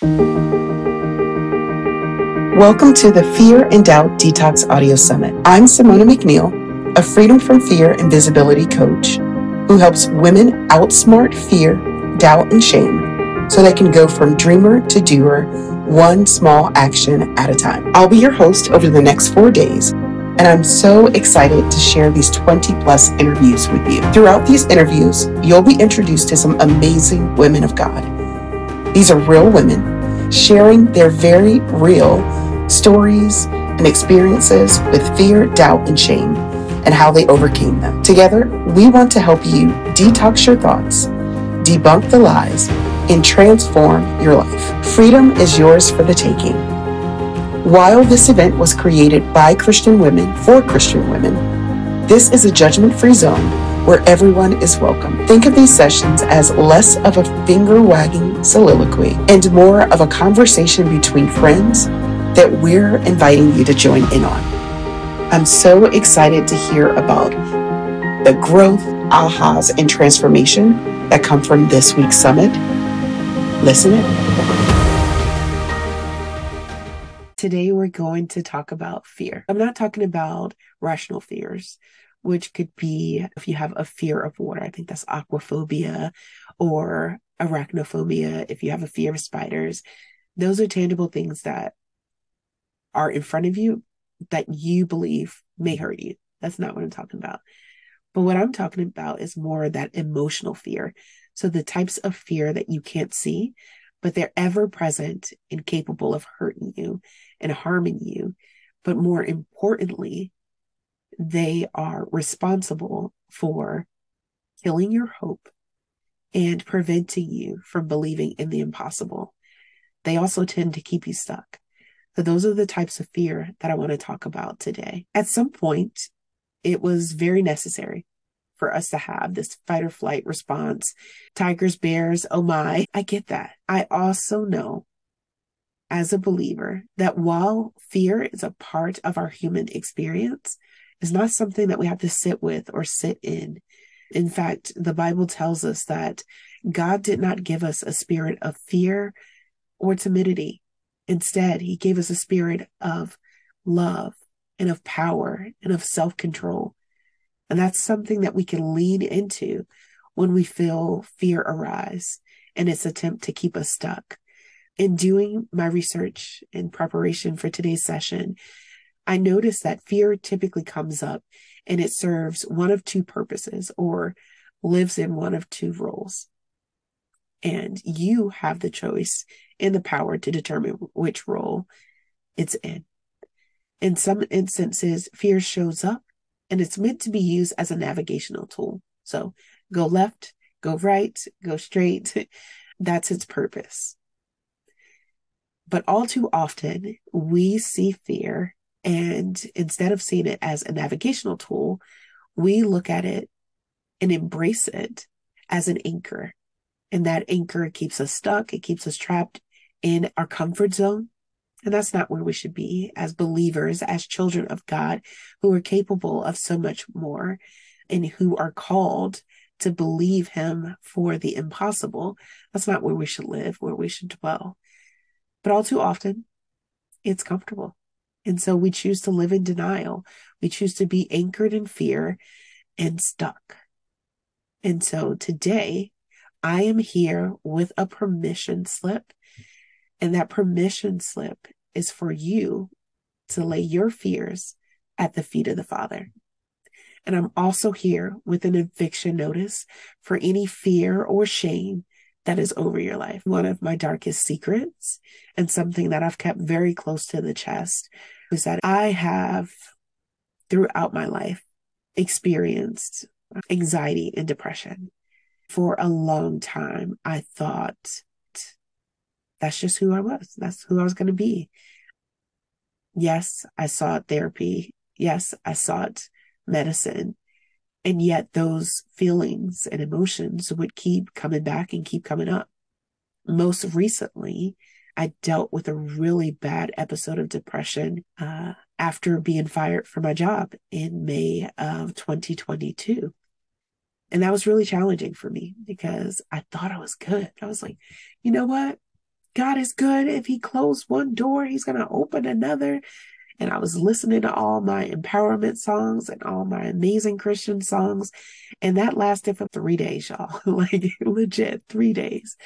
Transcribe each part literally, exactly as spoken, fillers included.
Welcome to the Fear and Doubt Detox Audio Summit. I'm Simona McNeil, a Freedom from Fear and Visibility coach who helps women outsmart fear, doubt, and shame so they can go from dreamer to doer, one small action at a time. I'll be your host over the next four days, and I'm so excited to share these twenty plus interviews with you. Throughout these interviews, you'll be introduced to some amazing women of God. These are real women sharing their very real stories and experiences with fear, doubt, and shame, and how they overcame them. Together, we want to help you detox your thoughts, debunk the lies, and transform your life. Freedom is yours for the taking. While this event was created by Christian women for Christian women, this is a judgment-free zone where everyone is welcome. Think of these sessions as less of a finger-wagging soliloquy and more of a conversation between friends that we're inviting you to join in on. I'm so excited to hear about the growth, ahas, and transformation that come from this week's summit. Listen in. Today we're going to talk about fear. I'm not talking about rational fears, which could be if you have a fear of water. I think that's aquaphobia, or arachnophobia if you have a fear of spiders. Those are tangible things that are in front of you that you believe may hurt you. That's not what I'm talking about. But what I'm talking about is more that emotional fear. So the types of fear that you can't see, but they're ever present and capable of hurting you and harming you. But more importantly, they are responsible for killing your hope and preventing you from believing in the impossible. They also tend to keep you stuck. So those are the types of fear that I want to talk about today. At some point, it was very necessary for us to have this fight or flight response. Tigers, bears, oh my, I get that. I also know as a believer that while fear is a part of our human experience, it's not something that we have to sit with or sit in. In fact, the Bible tells us that God did not give us a spirit of fear or timidity. Instead, he gave us a spirit of love and of power and of self-control. And that's something that we can lean into when we feel fear arise and its attempt to keep us stuck. In doing my research in preparation for today's session, I noticed that fear typically comes up and it serves one of two purposes or lives in one of two roles. And you have the choice and the power to determine which role it's in. In some instances, fear shows up and it's meant to be used as a navigational tool. So go left, go right, go straight. That's its purpose. But all too often, we see fear, and instead of seeing it as a navigational tool, we look at it and embrace it as an anchor. And that anchor keeps us stuck. It keeps us trapped in our comfort zone. And that's not where we should be as believers, as children of God, who are capable of so much more and who are called to believe him for the impossible. That's not where we should live, where we should dwell. But all too often, it's comfortable. And so we choose to live in denial. We choose to be anchored in fear and stuck. And so today, I am here with a permission slip. And that permission slip is for you to lay your fears at the feet of the Father. And I'm also here with an eviction notice for any fear or shame that is over your life. One of my darkest secrets, and something that I've kept very close to the chest, is that I have, throughout my life, experienced anxiety and depression. For a long time, I thought that's just who I was. That's who I was going to be. Yes, I sought therapy. Yes, I sought medicine. And yet those feelings and emotions would keep coming back and keep coming up. Most recently, I dealt with a really bad episode of depression uh, after being fired from my job in May of twenty twenty-two. And that was really challenging for me because I thought I was good. I was like, you know what? God is good. If he closed one door, he's going to open another. And I was listening to all my empowerment songs and all my amazing Christian songs. And that lasted for three days, y'all. Like legit three days.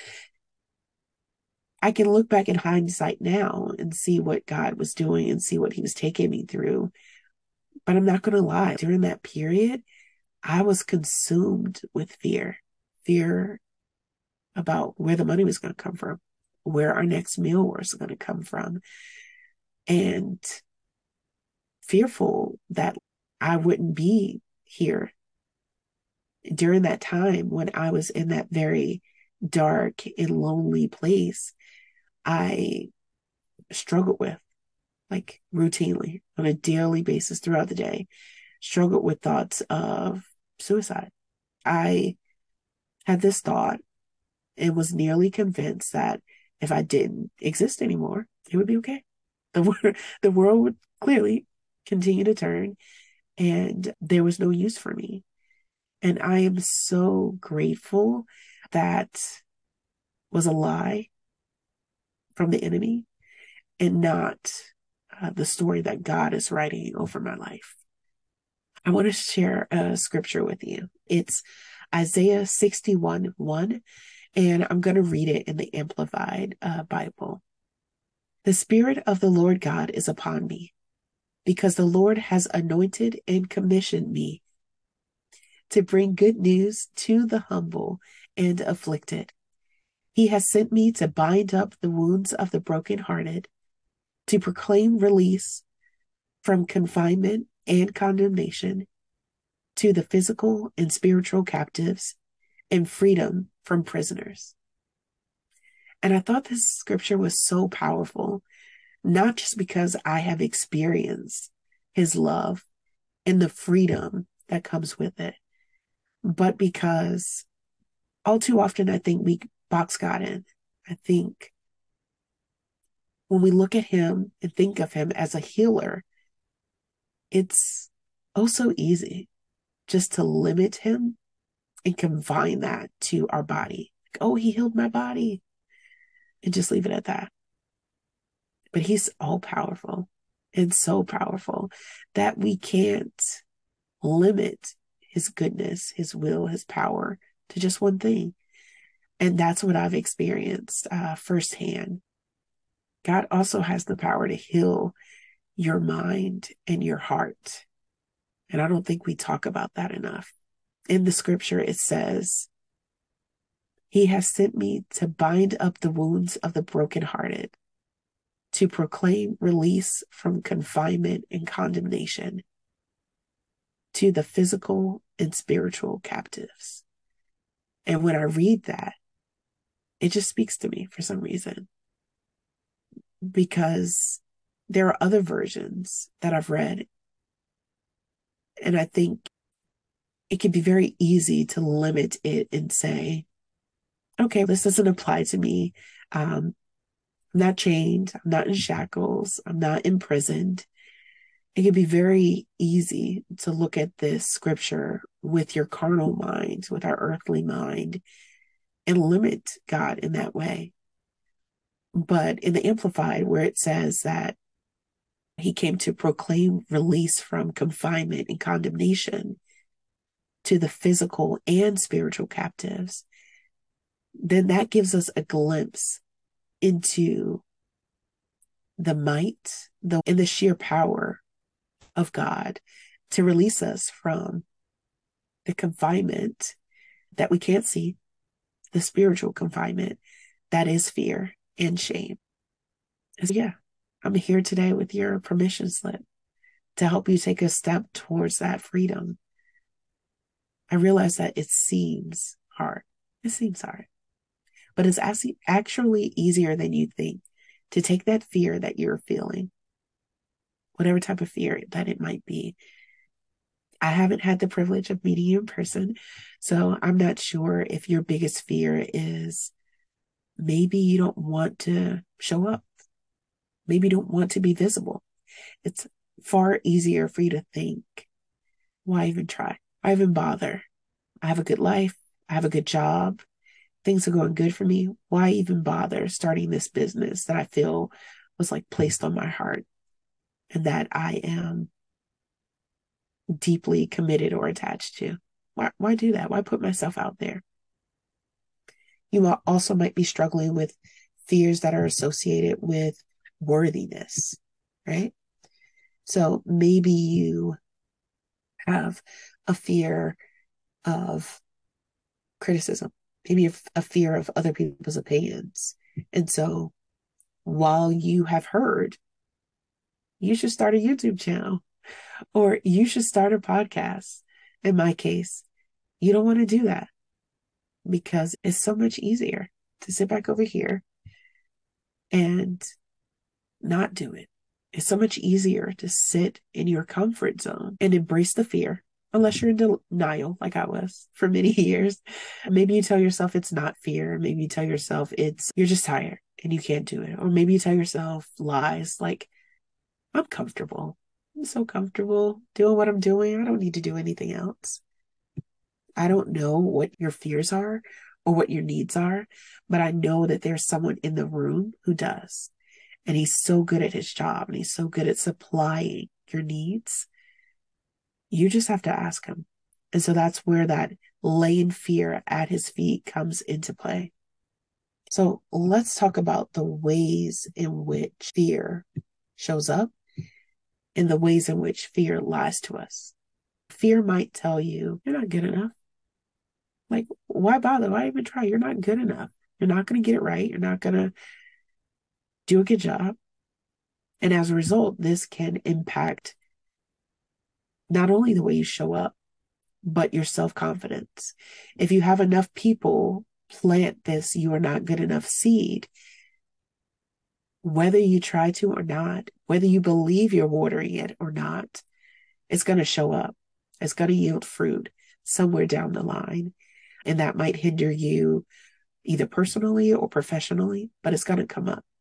I can look back in hindsight now and see what God was doing and see what he was taking me through. But I'm not going to lie. During that period, I was consumed with fear, fear about where the money was going to come from, where our next meal was going to come from, and fearful that I wouldn't be here during that time when I was in that very dark and lonely place. I struggled with, like routinely on a daily basis throughout the day, struggled with thoughts of suicide. I had this thought and was nearly convinced that if I didn't exist anymore, it would be okay. The, the world would clearly continue to turn and there was no use for me. And I am so grateful that was a lie from the enemy and not uh, the story that God is writing over my life. I want to share a scripture with you. It's Isaiah sixty-one one, and I'm going to read it in the Amplified uh, Bible. The Spirit of the Lord God is upon me, because the Lord has anointed and commissioned me to bring good news to the humble and afflicted. He has sent me to bind up the wounds of the brokenhearted, to proclaim release from confinement and condemnation to the physical and spiritual captives, and freedom from prisoners. And I thought this scripture was so powerful, not just because I have experienced his love and the freedom that comes with it, but because all too often I think we box God in. I think when we look at him and think of him as a healer, it's oh so easy just to limit him and confine that to our body. Like, oh, he healed my body. And just leave it at that. But he's all powerful and so powerful that we can't limit his goodness, his will, his power to just one thing. And that's what I've experienced uh, firsthand. God also has the power to heal your mind and your heart. And I don't think we talk about that enough. In the scripture, it says, he has sent me to bind up the wounds of the brokenhearted, to proclaim release from confinement and condemnation to the physical and spiritual captives. And when I read that, it just speaks to me for some reason, because there are other versions that I've read. And I think it can be very easy to limit it and say, okay, this doesn't apply to me. Um, I'm not chained. I'm not in shackles. I'm not imprisoned. It can be very easy to look at this scripture with your carnal mind, with our earthly mind, and limit God in that way. But in the Amplified, where it says that he came to proclaim release from confinement and condemnation to the physical and spiritual captives, then that gives us a glimpse into the might the, and the sheer power of God to release us from the confinement that we can't see, the spiritual confinement that is fear and shame. So yeah, I'm here today with your permission slip to help you take a step towards that freedom. I realize that it seems hard. It seems hard. But it's actually easier than you think to take that fear that you're feeling, whatever type of fear that it might be. I haven't had the privilege of meeting you in person, so I'm not sure if your biggest fear is maybe you don't want to show up. Maybe you don't want to be visible. It's far easier for you to think, why even try? Why even bother? I have a good life. I have a good job. things are going good for me. Why even bother starting this business that I feel was like placed on my heart and that I am deeply committed or attached to? Why, why do that? Why put myself out there? You also might be struggling with fears that are associated with worthiness, right? So maybe you have a fear of criticism, maybe a, a fear of other people's opinions. And so while you have heard, you should start a YouTube channel or you should start a podcast. In my case, you don't want to do that because it's so much easier to sit back over here and not do it. It's so much easier to sit in your comfort zone and embrace the fear, unless you're in denial, like I was for many years. Maybe you tell yourself it's not fear. Maybe you tell yourself it's you're just tired and you can't do it. Or maybe you tell yourself lies like, I'm comfortable. I'm so comfortable doing what I'm doing. I don't need to do anything else. I don't know what your fears are or what your needs are, but I know that there's someone in the room who does. And he's so good at his job and he's so good at supplying your needs. You just have to ask him. And so that's where that laying fear at his feet comes into play. So let's talk about the ways in which fear shows up and the ways in which fear lies to us. Fear might tell you, you're not good enough. Like, why bother? Why even try? You're not good enough. You're not going to get it right. You're not going to do a good job. And as a result, this can impact not only the way you show up, but your self-confidence. If you have enough people plant this you are not good enough seed, whether you try to or not, whether you believe you're watering it or not, it's going to show up. It's going to yield fruit somewhere down the line. And that might hinder you either personally or professionally, but it's going to come up.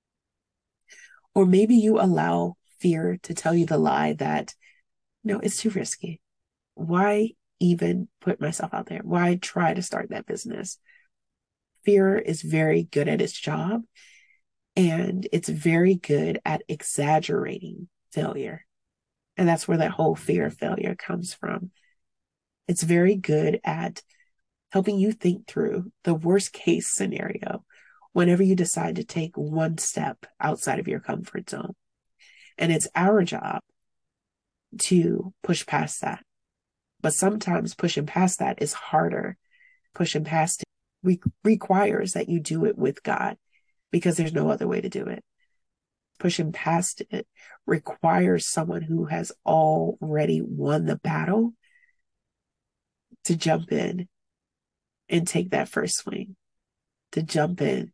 Or maybe you allow fear to tell you the lie that, no, it's too risky. Why even put myself out there? Why try to start that business? Fear is very good at its job, and it's very good at exaggerating failure. And that's where that whole fear of failure comes from. It's very good at helping you think through the worst case scenario whenever you decide to take one step outside of your comfort zone. And it's our job to push past that. But sometimes pushing past that is harder. Pushing past it re- requires that you do it with God because there's no other way to do it. Pushing past it requires someone who has already won the battle to jump in and take that first swing, to jump in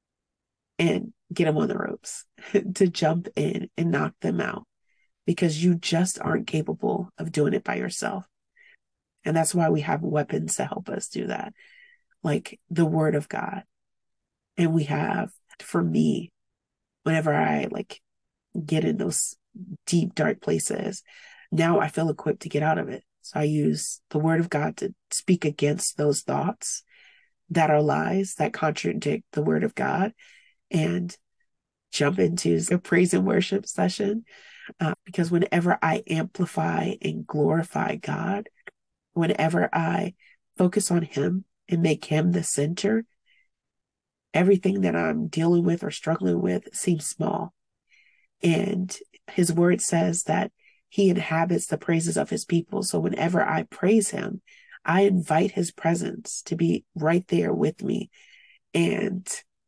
and get them on the ropes, to jump in and knock them out because you just aren't capable of doing it by yourself. And that's why we have weapons to help us do that, like the Word of God. And we have, for me, whenever I like get in those deep, dark places, now I feel equipped to get out of it. So I use the Word of God to speak against those thoughts that are lies, that contradict the Word of God, and jump into a praise and worship session. Uh, because whenever I amplify and glorify God, whenever I focus on Him and make Him the center, everything that I'm dealing with or struggling with seems small. And His Word says that He inhabits the praises of His people. So whenever I praise Him, I invite His presence to be right there with me. And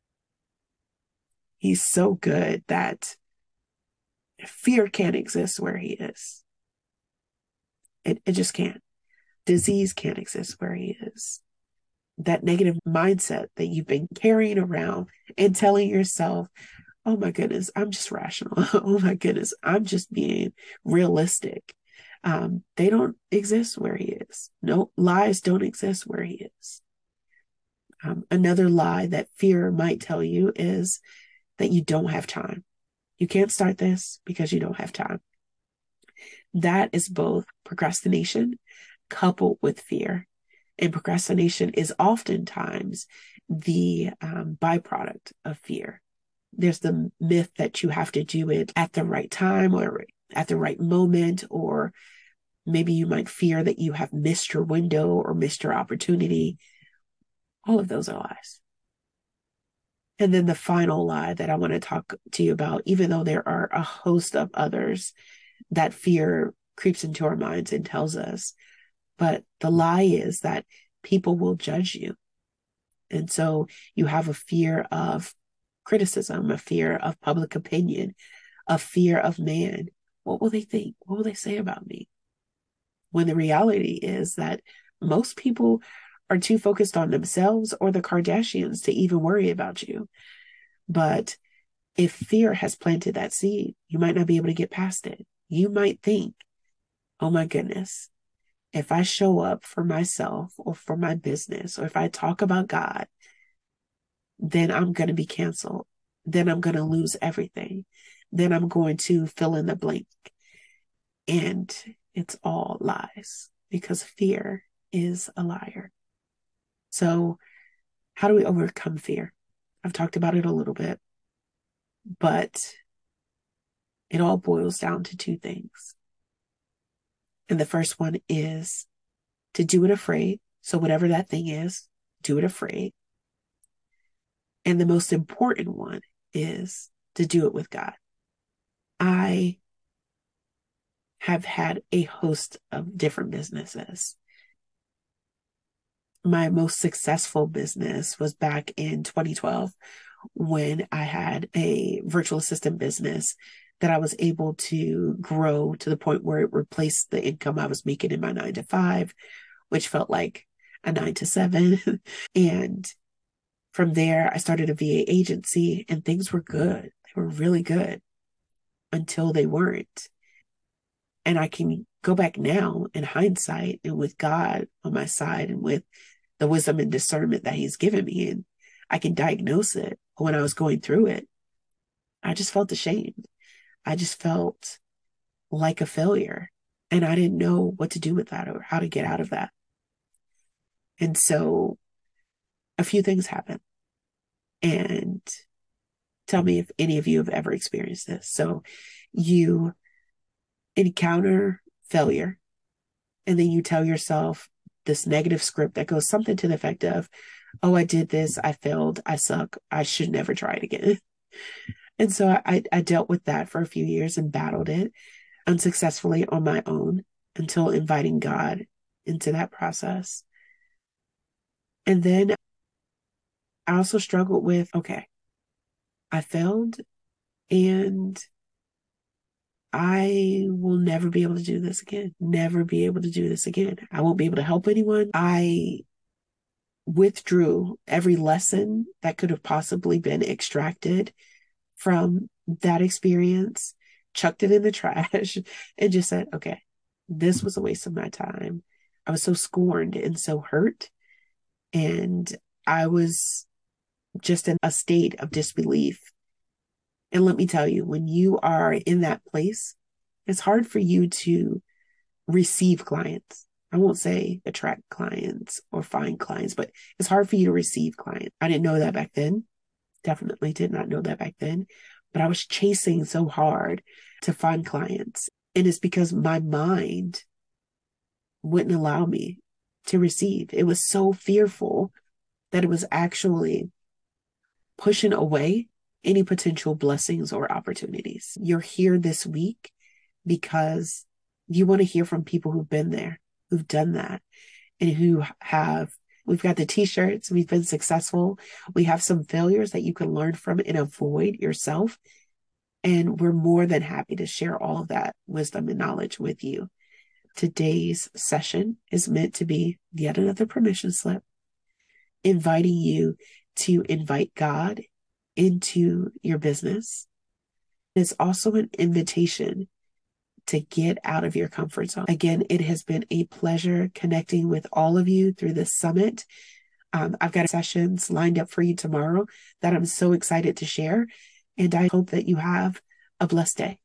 He's so good that fear can't exist where He is. It, it just can't. Disease can't exist where He is. That negative mindset that you've been carrying around and telling yourself, oh my goodness, I'm just rational. Oh my goodness, I'm just being realistic. Um, they don't exist where He is. No, lies don't exist where He is. Um, another lie that fear might tell you is that you don't have time. You can't start this because you don't have time. That is both procrastination coupled with fear. And procrastination is oftentimes the um, byproduct of fear. There's the myth that you have to do it at the right time or at the right moment, or maybe you might fear that you have missed your window or missed your opportunity. All of those are lies. And then the final lie that I want to talk to you about, even though there are a host of others that fear creeps into our minds and tells us, but the lie is that people will judge you. And so you have a fear of criticism, a fear of public opinion, a fear of man. What will they think? What will they say about me? When the reality is that most people are too focused on themselves or the Kardashians to even worry about you. But if fear has planted that seed, you might not be able to get past it. You might think, oh my goodness, if I show up for myself or for my business, or if I talk about God, then I'm going to be canceled. Then I'm going to lose everything. Then I'm going to fill in the blank. And it's all lies, because fear is a liar. So how do we overcome fear? I've talked about it a little bit, but it all boils down to two things. And the first one is to do it afraid. So whatever that thing is, do it afraid. And the most important one is to do it with God. I have had a host of different businesses. My most successful business was back in twenty twelve when I had a virtual assistant business that I was able to grow to the point where it replaced the income I was making in my nine to five, which felt like a nine to seven. And from there, I started a V A agency, and things were good. They were really good until they weren't. And I can go back now in hindsight, and with God on my side and with the wisdom and discernment that He's given me, and I can diagnose it. But when I was going through it, I just felt ashamed. I just felt like a failure, and I didn't know what to do with that or how to get out of that. And so a few things happened. And tell me if any of you have ever experienced this. So you encounter failure, and then you tell yourself this negative script that goes something to the effect of, oh, I did this, I failed, I suck, I should never try it again. And so I, I dealt with that for a few years and battled it unsuccessfully on my own until inviting God into that process. And then I also struggled with, okay, I failed, and I will never be able to do this again. Never be able to do this again. I won't be able to help anyone. I withdrew every lesson that could have possibly been extracted from that experience, chucked it in the trash, and just said, okay, this was a waste of my time. I was so scorned and so hurt. And I was just in a state of disbelief. And let me tell you, when you are in that place, it's hard for you to receive clients. I won't say attract clients or find clients, but it's hard for you to receive clients. I didn't know that back then. Definitely did not know that back then. But I was chasing so hard to find clients. And it's because my mind wouldn't allow me to receive. It was so fearful that it was actually pushing away any potential blessings or opportunities. You're here this week because you want to hear from people who've been there, who've done that, and who have, we've got the t-shirts, we've been successful. We have some failures that you can learn from and avoid yourself. And we're more than happy to share all of that wisdom and knowledge with you. Today's session is meant to be yet another permission slip, inviting you to invite God into your business. It's also an invitation to get out of your comfort zone. Again, it has been a pleasure connecting with all of you through this summit. Um, I've got sessions lined up for you tomorrow that I'm so excited to share, and I hope that you have a blessed day.